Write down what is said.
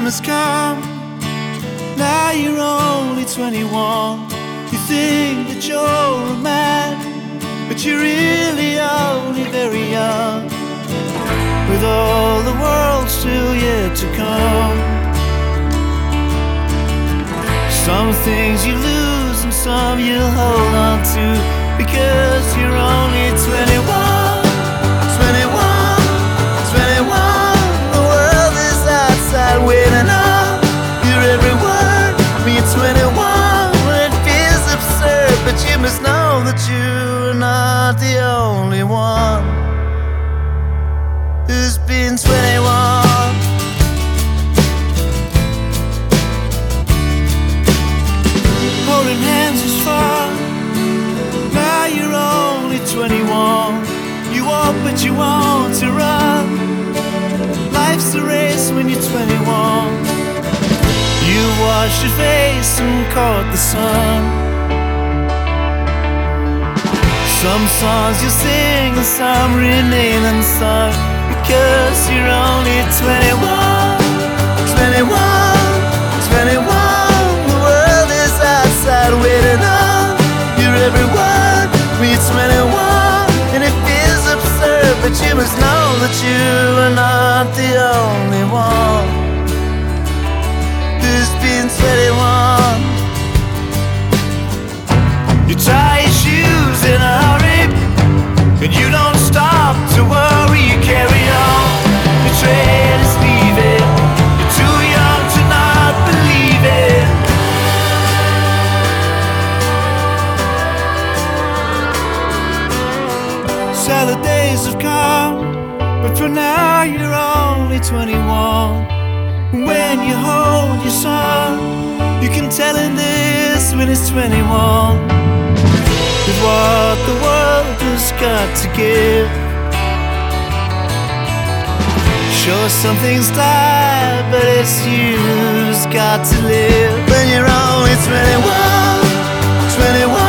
time has come. Now you're only 21. You think that you're a man, but you're really only very young, with all the world still yet to come. Some things you lose and some you'll hold on to, because you're only 21. 21, 21. The world is outside waiting on your every word. When you're 21, it feels absurd, but you must know that you're not the only one who's been 21. Holding hands is fun. Now you're only 21. You walk but you want to run. Life's a race when you're 21. You washed your face and caught the sun. Some songs you sing and some remain unsung, because you're only 21. 21, 21. The world is outside waiting on your every word. When you're 21, and it feels absurd, but you must know that you are not the only one who's been 21. You tie your shoes in a hurry, and you don't stop to worry. You carry on, your train is leaving. You're too young to not believe it. Salad days have come, but for now you're only 21. When you hold your son, you can tell him this when he's 21. With what the world has got to give, sure some things die, but it's you who's got to live. When you're only 21, 21.